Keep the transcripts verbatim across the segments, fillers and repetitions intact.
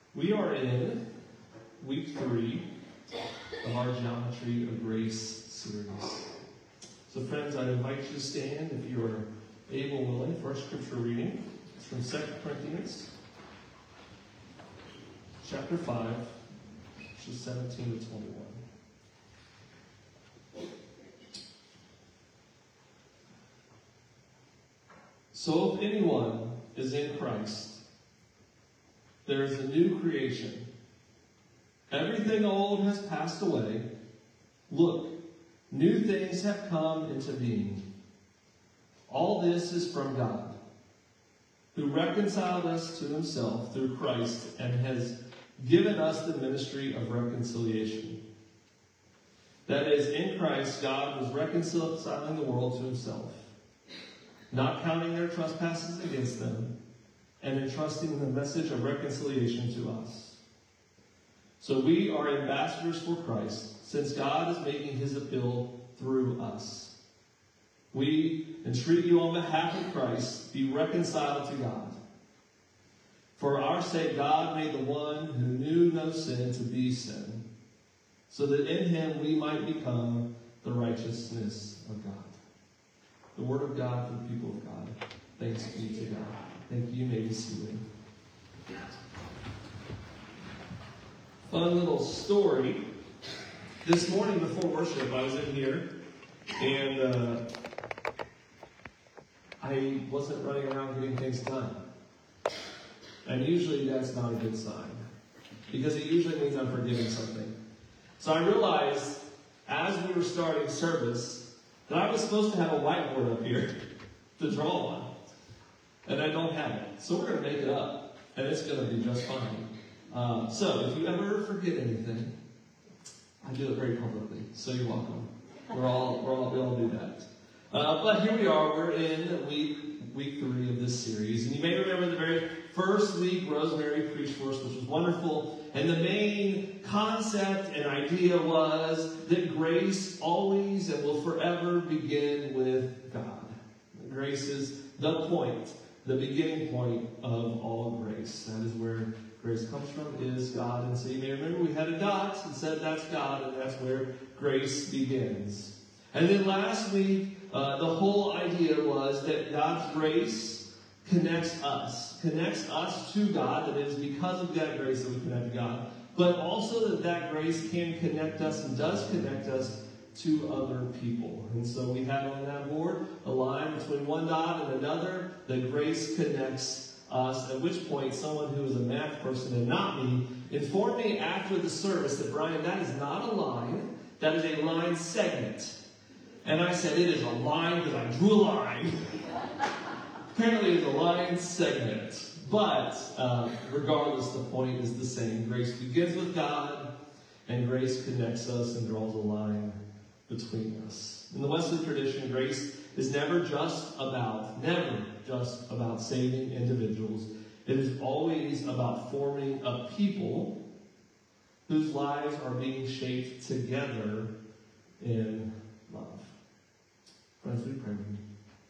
We are in week three of our Geometry of Grace series. So friends, I invite you to stand if you are able and willing for our scripture reading. It's from Second Corinthians chapter five, verses seventeen to twenty-one. So if anyone is in Christ, there is a new creation. Everything old has passed away. Look, new things have come into being. All this is from God, who reconciled us to himself through Christ and has given us the ministry of reconciliation. That is, in Christ, God was reconciling the world to himself, not counting their trespasses against them, and entrusting the message of reconciliation to us. So we are ambassadors for Christ, since God is making his appeal through us. We entreat you on behalf of Christ, be reconciled to God. For our sake, God made the one who knew no sin to be sin, so that in him we might become the righteousness of God. The word of God for the people of God. Thanks be to God. Thank you. You may be seated. Fun little story. This morning before worship, I was in here, and uh, I wasn't running around getting things done. And usually that's not a good sign, because it usually means I'm forgetting something. So I realized as we were starting service that I was supposed to have a whiteboard up here to draw on. And I don't have it. So we're going to make it up. And it's going to be just fine. Uh, so if you ever forget anything, I do it very publicly. So you're welcome. We're all, we're all, we all do that. Uh, but here we are. We're in week, week three of this series. And you may remember the very first week Rosemary preached for us, which was wonderful. And the main concept and idea was that grace always and will forever begin with God. Grace is the point. The beginning point of all grace. That is where grace comes from, is God. And so you may remember we had a dot and said that's God, and that's where grace begins. And then last week, uh, the whole idea was that God's grace connects us. Connects us to God. That it is because of that grace that we connect to God. But also that that grace can connect us and does connect us to other people. And so we have on that board a line between one dot and another. That grace connects us, at which point someone who is a math person and not me informed me after the service that, Brian, that is not a line, that is a line segment. And I said, it is a line because I drew a line. Apparently it's a line segment. But uh, regardless, the point is the same. Grace begins with God, and grace connects us and draws a line between us. In the Wesley tradition, grace is never just about, never just about saving individuals. It is always about forming a people whose lives are being shaped together in love. Friends, we pray with me.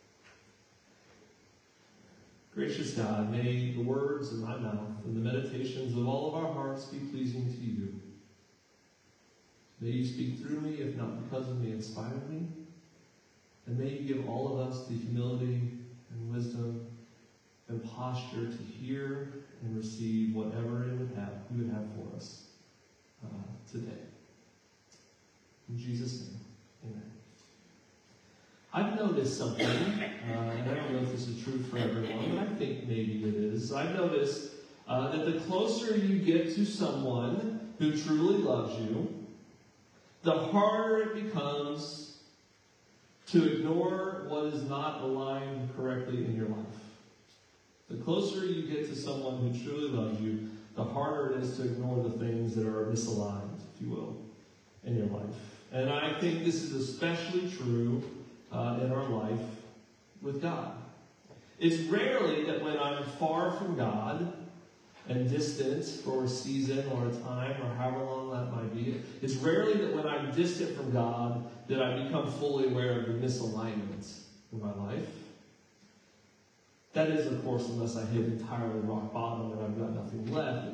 Gracious God, may the words of my mouth and the meditations of all of our hearts be pleasing to you. May you speak through me, if not because of me, inspire me. And may you give all of us the humility and wisdom and posture to hear and receive whatever it would have, you would have for us uh, today. In Jesus' name, amen. I've noticed something, uh, and I don't know if this is true for everyone, but I think maybe it is. I've noticed uh, that the closer you get to someone who truly loves you, the harder it becomes to ignore what is not aligned correctly in your life. The closer you get to someone who truly loves you, the harder it is to ignore the things that are misaligned, if you will, in your life. And I think this is especially true uh, in our life with God. It's rarely that when I'm far from God and distant for a season or a time or however long that might be, it's rarely that when I'm distant from God that I become fully aware of the misalignments in my life. That is, of course, unless I hit entirely rock bottom and I've got nothing left, at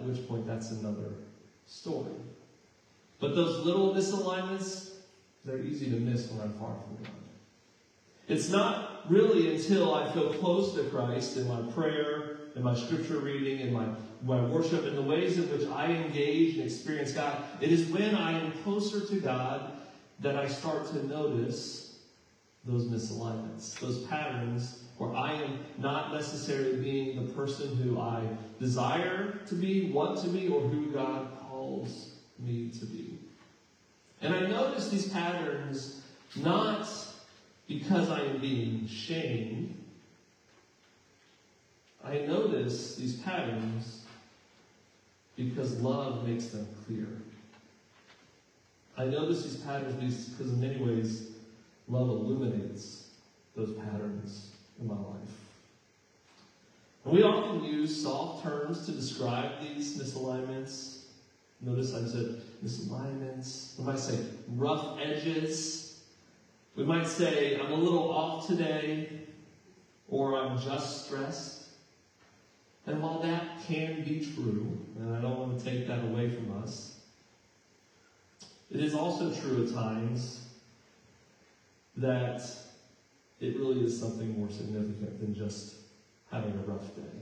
at which point that's another story. But those little misalignments, they're easy to miss when I'm far from God. It's not really until I feel close to Christ in my prayer, in my scripture reading, in my, my worship, in the ways in which I engage and experience God. It is when I am closer to God that I start to notice those misalignments, those patterns where I am not necessarily being the person who I desire to be, want to be, or who God calls me to be. And I notice these patterns not because I am being shamed. I notice these patterns because love makes them clear. I notice these patterns because in many ways, love illuminates those patterns in my life. And we often use soft terms to describe these misalignments. Notice I said misalignments. We might say rough edges. We might say I'm a little off today, or I'm just stressed. And while that can be true, and I don't want to take that away from us, it is also true at times that it really is something more significant than just having a rough day.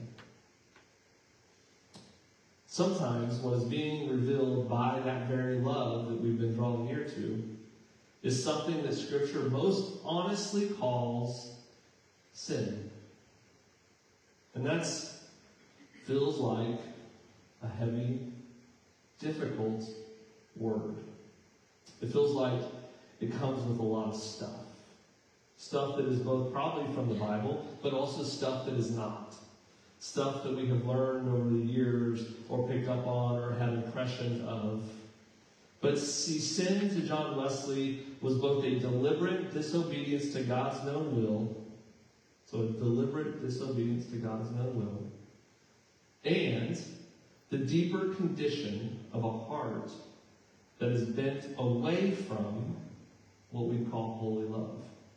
Sometimes what is being revealed by that very love that we've been drawn near to is something that Scripture most honestly calls sin. And that feels like a heavy, difficult word. It feels like it comes with a lot of stuff. Stuff that is both probably from the Bible, but also stuff that is not. Stuff that we have learned over the years or picked up on or had impressions of. But see, sin to John Wesley was both a deliberate disobedience to God's known will, so a deliberate disobedience to God's known will, and the deeper condition of a heart that is bent away from what we call holy love.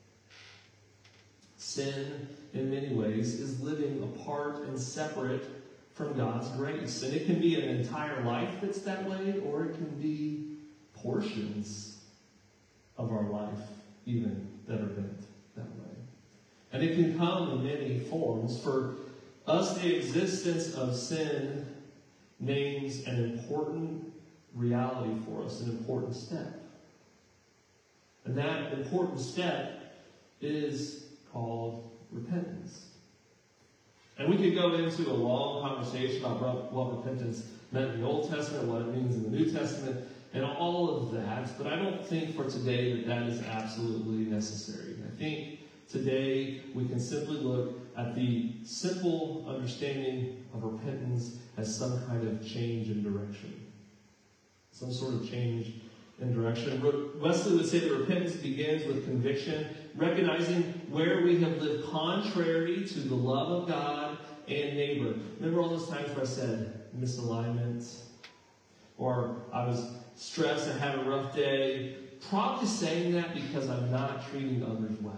Sin, in many ways, is living apart and separate from God's grace. And it can be an entire life that's that way, or it can be portions of our life, even, that are bent that way. And it can come in many forms. For us, the existence of sin names an important reality for us, an important step. And that important step is called repentance. And we could go into a long conversation about what repentance meant in the Old Testament, what it means in the New Testament, and all of that. But I don't think for today that that is absolutely necessary. I think today we can simply look at the simple understanding of repentance as some kind of change in direction. Some sort of change in direction. Wesley would say that repentance begins with conviction, recognizing where we have lived contrary to the love of God and neighbor. Remember all those times where I said misalignment, or I was stressed and had a rough day? Probably saying that because I'm not treating others well.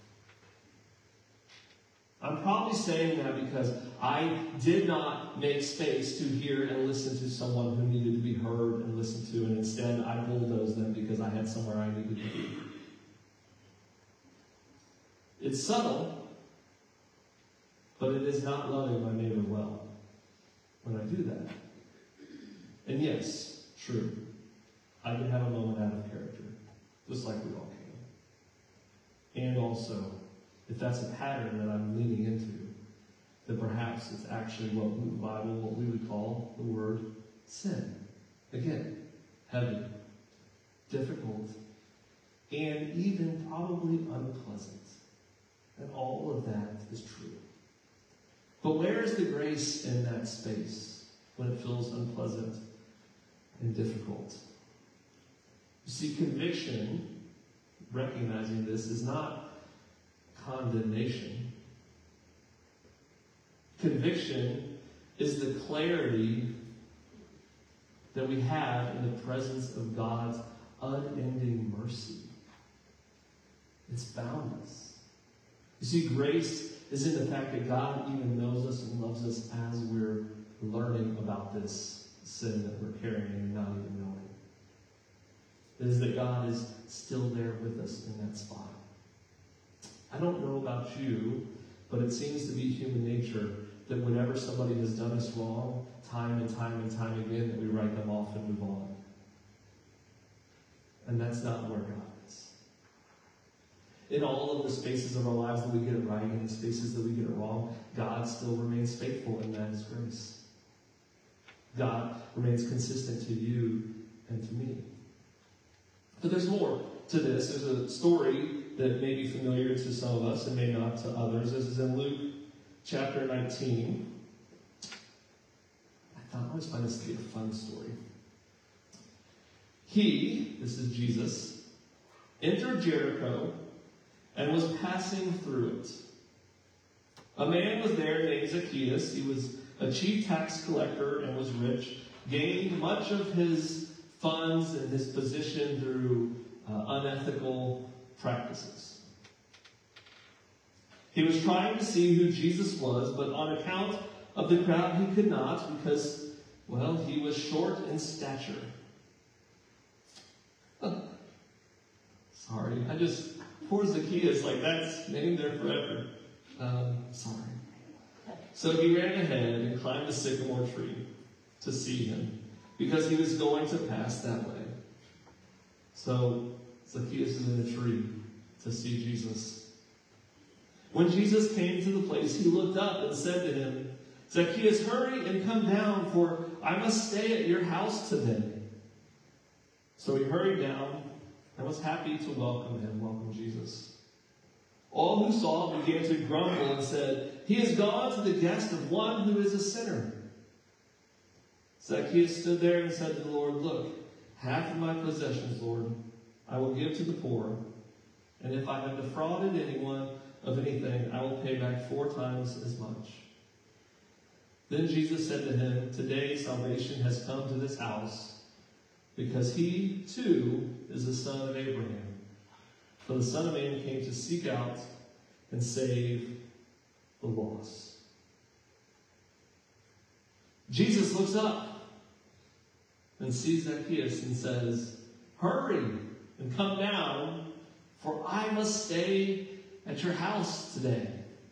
I'm probably saying that because I did not make space to hear and listen to someone who needed to be heard and listened to, and instead I bulldozed them because I had somewhere I needed to be. It's subtle, but it is not loving my neighbor well when I do that. And yes, true, I can have a moment out of character, just like we all can. And also, if that's a pattern that I'm leaning into, then perhaps it's actually what in the Bible, what we would call the word sin. Again, heavy, difficult, and even probably unpleasant. And all of that is true. But where is the grace in that space when it feels unpleasant and difficult? You see, conviction, recognizing this, is not condemnation. Conviction is the clarity that we have in the presence of God's unending mercy. It's boundless. You see, grace is in the fact that God even knows us and loves us as we're learning about this sin that we're carrying and not even knowing. It is that God is still there with us in that spot. I don't know about you, but it seems to be human nature that whenever somebody has done us wrong, time and time and time again, that we write them off and move on. And that's not where God is. In all of the spaces of our lives that we get it right, and the spaces that we get it wrong, God still remains faithful, and that is grace. God remains consistent to you and to me. But there's more to this. There's a story that may be familiar to some of us and may not to others. This is in Luke chapter nineteen. I thought I always find this to be a fun story. He, this is Jesus, entered Jericho and was passing through it. A man was there named Zacchaeus. He was a chief tax collector and was rich, gained much of his funds and his position through uh, unethical practices. He was trying to see who Jesus was, but on account of the crowd he could not because, well, he was short in stature. Sorry, I just, poor Zacchaeus, like that's named there forever. Um, sorry. So he ran ahead and climbed a sycamore tree to see him, because he was going to pass that way. So Zacchaeus is in a tree to see Jesus. When Jesus came to the place, he looked up and said to him, Zacchaeus, hurry and come down, for I must stay at your house today. So he hurried down and was happy to welcome him, welcome Jesus. All who saw it began to grumble and said, he has gone to the guest of one who is a sinner. Zacchaeus stood there and said to the Lord, look, half of my possessions, Lord, I will give to the poor, and if I have defrauded anyone of anything, I will pay back four times as much. Then Jesus said to him, today salvation has come to this house, because he, too, is the son of Abraham. For the Son of Man came to seek out and save the lost. Jesus looks up and sees Zacchaeus and says, hurry and come down, for I must stay at your house today.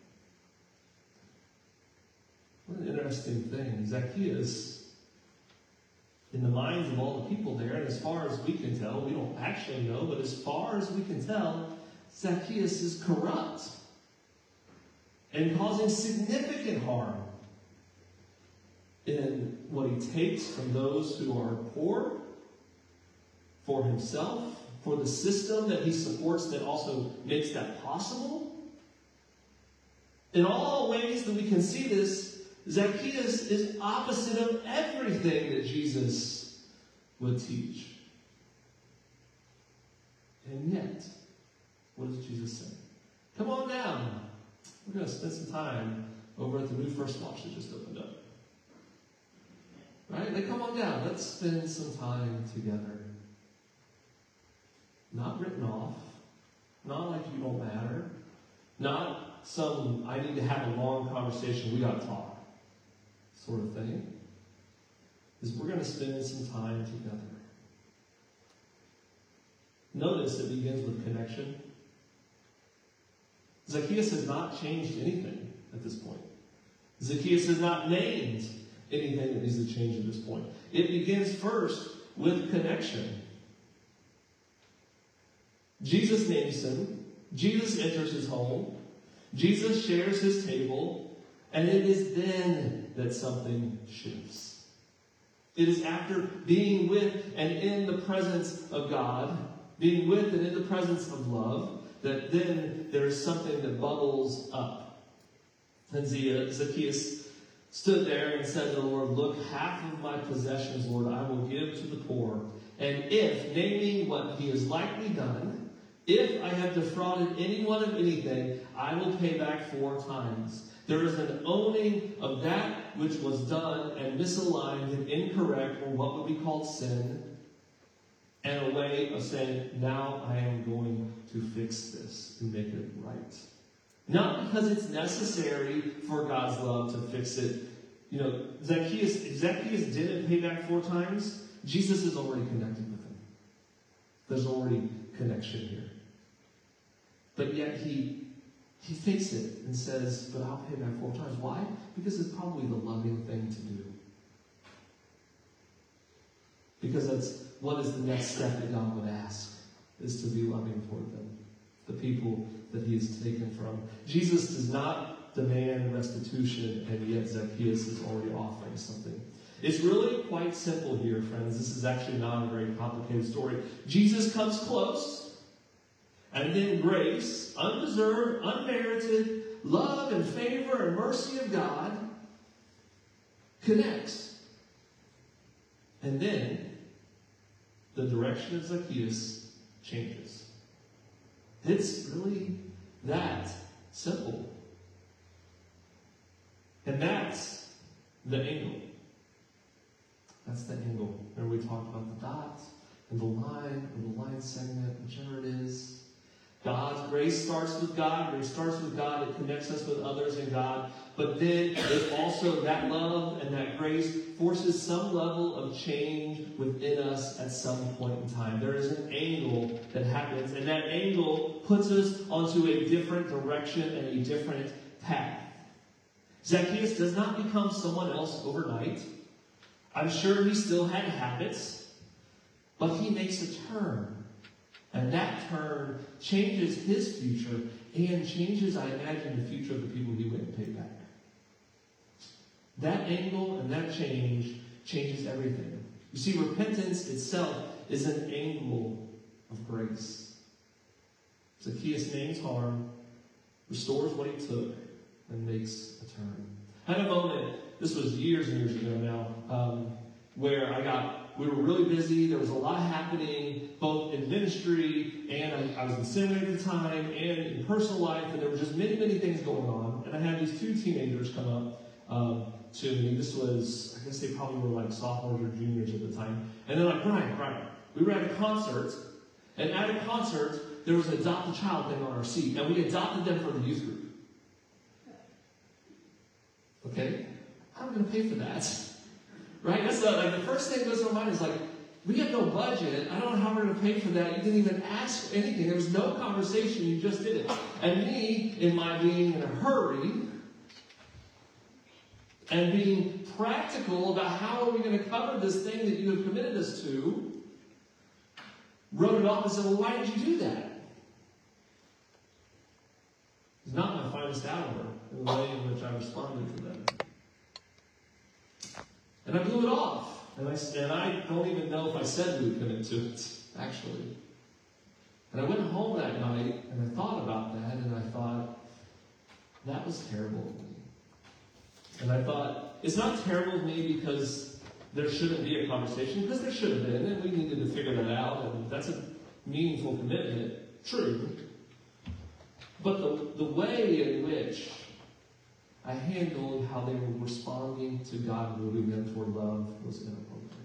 What an interesting thing. Zacchaeus, in the minds of all the people there, and as far as we can tell, we don't actually know, but as far as we can tell, Zacchaeus is corrupt and causing significant harm in what he takes from those who are poor, for himself, for the system that he supports that also makes that possible. In all ways that we can see this, Zacchaeus is opposite of everything that Jesus would teach. And yet, what does Jesus say? Come on down. We're going to spend some time over at the new First Watch that just opened up. Right? Like, come on down. Let's spend some time together. Not written off. Not like you don't matter. Not some, I need to have a long conversation, we got to talk sort of thing. Is we're going to spend some time together. Notice it begins with connection. Zacchaeus has not changed anything at this point. Zacchaeus has not named anything that needs to change at this point. It begins first with connection. Jesus names him. Jesus enters his home. Jesus shares his table. And it is then that something shifts. It is after being with and in the presence of God, being with and in the presence of love, that then there is something that bubbles up. And Zacchaeus stood there and said to the Lord, look, half of my possessions, Lord, I will give to the poor. And if, naming what he has likely done, if I have defrauded anyone of anything, I will pay back four times. There is an owning of that which was done and misaligned and incorrect, or what would be called sin, and a way of saying, now I am going to fix this and make it right. Not because it's necessary for God's love to fix it. you know, Zacchaeus, if Zacchaeus didn't pay back four times, Jesus is already connected with him. There's already connection here. But yet he he fakes it and says, but I'll pay back four times. Why? Because it's probably the loving thing to do. Because that's what is the next step that God would ask, is to be loving toward them, the people that he has taken from. Jesus does not demand restitution, and yet Zacchaeus is already offering something. It's really quite simple here, friends. This is actually not a very complicated story. Jesus comes close, and then grace, undeserved, unmerited, love and favor and mercy of God connects. And then the direction of Zacchaeus changes. It's really that simple. And that's the angle. That's the angle. Remember we talked about the dot and the line or the line segment, whichever it is. God's grace starts with God. Grace starts with God. It connects us with others and God. But then it also, that love and that grace forces some level of change within us at some point in time. There is an angle that happens, and that angle puts us onto a different direction and a different path. Zacchaeus does not become someone else overnight. I'm sure he still had habits, but he makes a turn. And that turn changes his future and changes, I imagine, the future of the people he went and paid back. That angle and that change changes everything. You see, repentance itself is an angle of grace. Zacchaeus names harm, restores what he took, and makes a turn. I had a moment, this was years and years ago now, um, where I got We were really busy. There was a lot happening, both in ministry, and I, I was in seminary at the time, and in personal life, and there were just many, many things going on. And I had these two teenagers come up um, to me. This was, I guess they probably were like sophomores or juniors at the time. And they're like, Brian, Brian, we were at a concert, and at a concert, there was an adopt a child thing on our seat, and we adopted them for the youth group. Okay? How am I going to pay for that? Right? That's the, like the first thing that goes to my mind is like, we have no budget. I don't know how we're going to pay for that. You didn't even ask for anything. There was no conversation. You just did it. And me, in my being in a hurry, and being practical about how are we going to cover this thing that you have committed us to, wrote it off and said, well, why did you do that? It's not my finest hour in the way in which I responded to them. And I blew it off. And I, and I don't even know if I said Luke to it, actually. And I went home that night, and I thought about that, and I thought, that was terrible of me. And I thought, it's not terrible of me because there shouldn't be a conversation, because there should have been, and we needed to figure that out, and that's a meaningful commitment. True. But the, the way in which I handled how they were responding to God moving them toward love was inappropriate.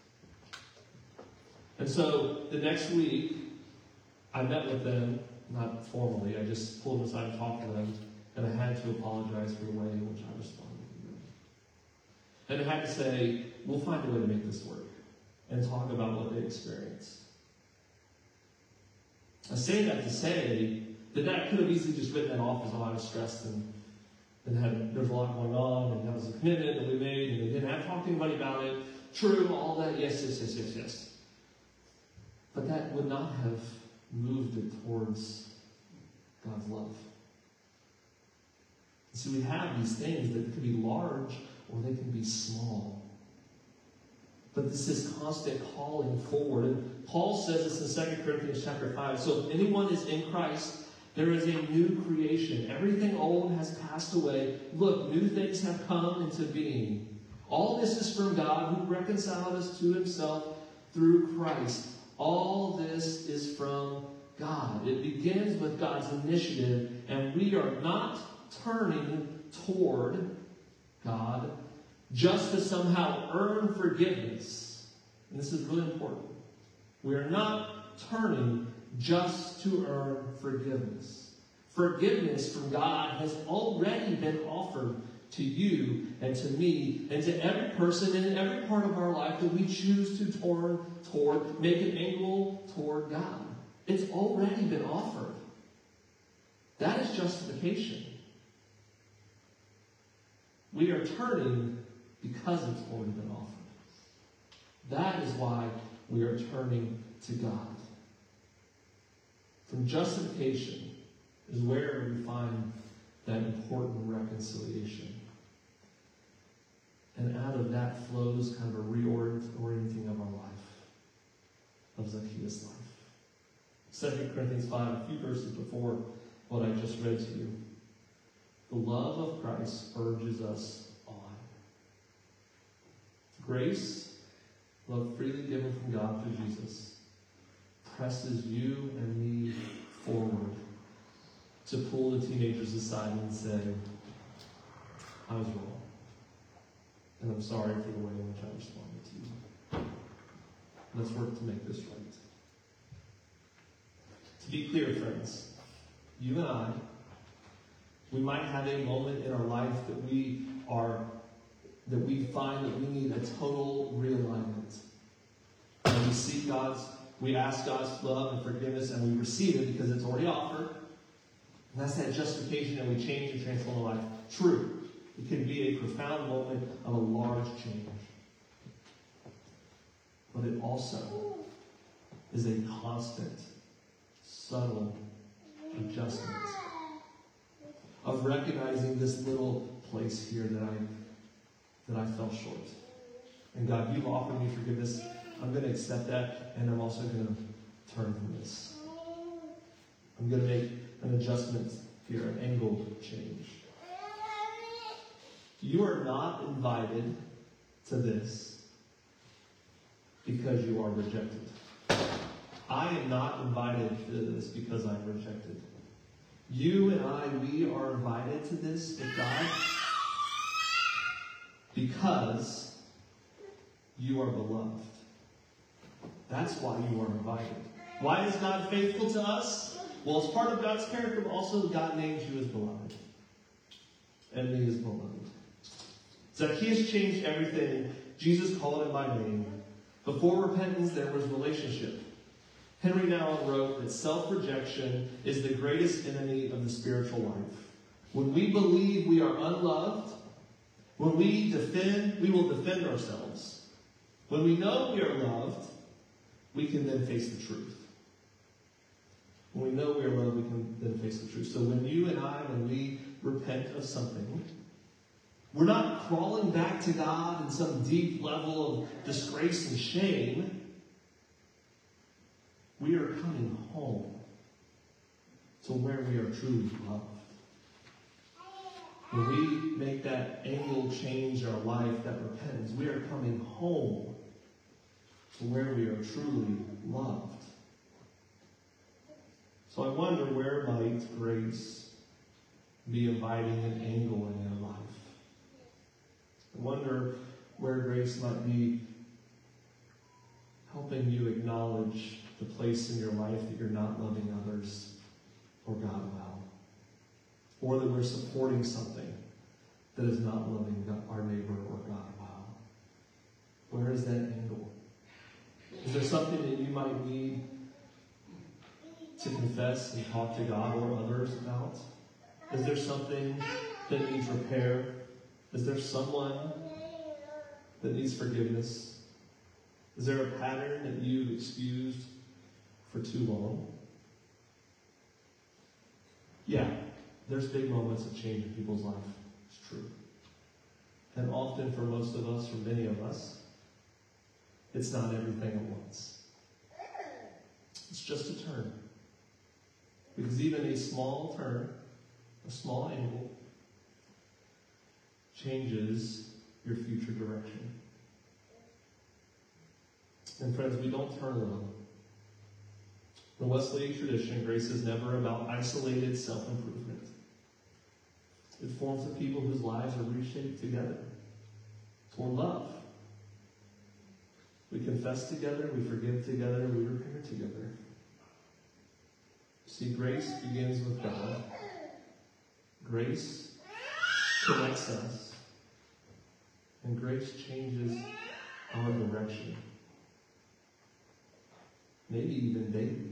And so the next week, I met with them, not formally, I just pulled them aside and talked to them, and I had to apologize for the way in which I responded to them. And I had to say, we'll find a way to make this work, and talk about what they experienced. I say that to say that that could have easily just written that off as, oh, I was stressed and And had, there was a lot going on, and that was a commitment that we made, and they didn't have to talk to anybody about it. True, all that, yes, yes, yes, yes, yes. But that would not have moved it towards God's love. So we have these things that could be large or they can be small. But this is constant calling forward. And Paul says this in Second Corinthians chapter five. So if anyone is in Christ, there is a new creation. Everything old has passed away. Look, new things have come into being. All this is from God who reconciled us to himself through Christ. All this is from God. It begins with God's initiative, and we are not turning toward God just to somehow earn forgiveness. And this is really important. We are not turning just to earn forgiveness. Forgiveness from God has already been offered to you and to me and to every person in every part of our life that we choose to turn toward, make an angle toward God. It's already been offered. That is justification. We are turning because it's already been offered. That is why we are turning to God. From justification is where we find that important reconciliation. And out of that flows kind of a reorienting of our life, of Zacchaeus' life. Second Corinthians five, a few verses before what I just read to you. The love of Christ urges us on. Grace, love freely given from God through Jesus, presses you and me forward to pull the teenagers aside and say, I was wrong. And I'm sorry for the way in which I responded to you. Let's work to make this right. To be clear, friends, you and I, we might have a moment in our life that we are, that we find that we need a total realignment. And we seek God's, we ask God's love and forgiveness, and we receive it because it's already offered. And that's that justification, and we change and transform our life. True. It can be a profound moment of a large change. But it also is a constant, subtle adjustment of recognizing this little place here that I that I fell short. And God, you've offered me forgiveness. I'm going to accept that, and I'm also going to turn from this. I'm going to make an adjustment here, an angle change. You are not invited to this because you are rejected. I am not invited to this because I'm rejected. You and I, we are invited to this with God because you are beloved. That's why you are invited. Why is God faithful to us? Well, it's part of God's character, but also God names you as beloved. And me as beloved. Zacchaeus changed everything. Jesus called him by name. Before repentance, there was relationship. Henry Nouwen wrote that self-rejection is the greatest enemy of the spiritual life. When we believe we are unloved, when we defend, we will defend ourselves. When we know we are loved, we can then face the truth. When we know we are loved, we can then face the truth. So when you and I, when we repent of something, we're not crawling back to God in some deep level of disgrace and shame. We are coming home to where we are truly loved. When we make that angle change in our life, that repentance, we are coming home to where we are truly loved. So I wonder, where might grace be inviting an angle in your life? I wonder where grace might be helping you acknowledge the place in your life that you're not loving others or God well. Or that we're supporting something that is not loving our neighbor or God well. Where is that angle? Is there something that you might need to confess and talk to God or others about? Is there something that needs repair? Is there someone that needs forgiveness? Is there a pattern that you've excused for too long? Yeah, there's big moments of change in people's life. It's true. And often for most of us, for many of us, it's not everything at once. It's just a turn. Because even a small turn, a small angle, changes your future direction. And friends, we don't turn alone. The Wesleyan tradition, grace is never about isolated self-improvement. It forms a people whose lives are reshaped together toward love. We confess together, we forgive together, we repair together. See, grace begins with God. Grace connects us, and grace changes our direction. Maybe even daily.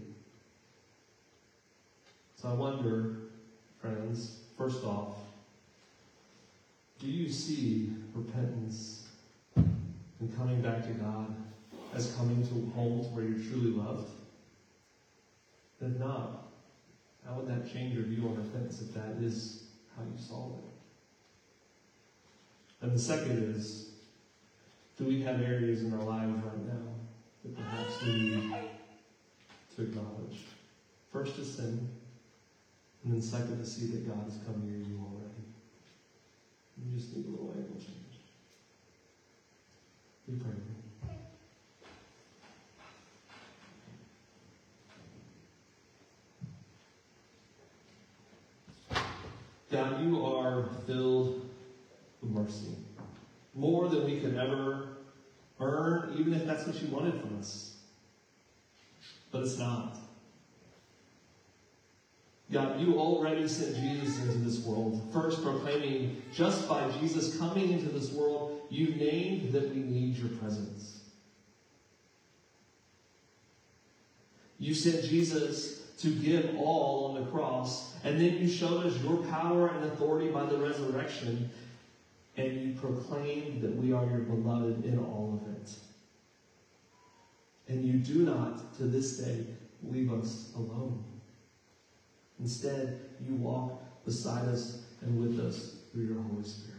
So I wonder, friends, first off, do you see repentance and coming back to God as coming to homes where you're truly loved? If not, how would that change your view on repentance if that is how you solve it? And the second is, do we have areas in our lives right now that perhaps we need to acknowledge? First to sin, and then second to see that God has come near you already. You just need a little angle change. We pray. God, you are filled with mercy. More than we could ever earn, even if that's what you wanted from us. But it's not. God, you already sent Jesus into this world. First proclaiming, just by Jesus coming into this world, you named that we need your presence. You sent Jesus to give all on the cross, and then you showed us your power and authority by the resurrection, and you proclaimed that we are your beloved in all of it. And you do not, to this day, leave us alone. Instead, you walk beside us and with us through your Holy Spirit.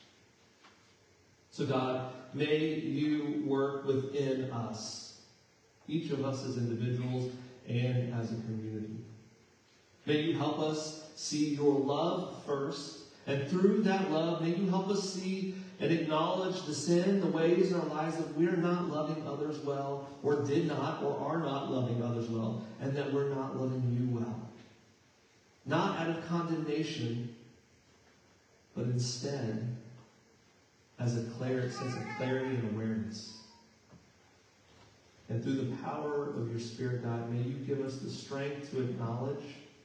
So God, may you work within us, each of us as individuals and as a community. May you help us see your love first, and through that love, may you help us see and acknowledge the sin, the ways in our lives that we're not loving others well, or did not, or are not loving others well, and that we're not loving you well. Not out of condemnation, but instead as a clear sense of clarity and awareness. And through the power of your Spirit, God, may you give us the strength to acknowledge,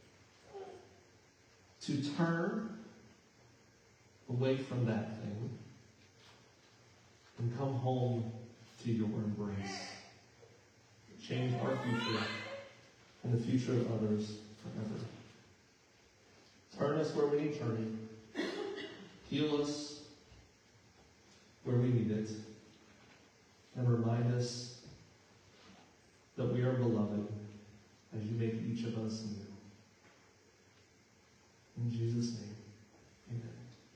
to turn away from that thing, and come home to your embrace. Change our future and the future of others forever. Turn us where we need turning. Heal us where we need it.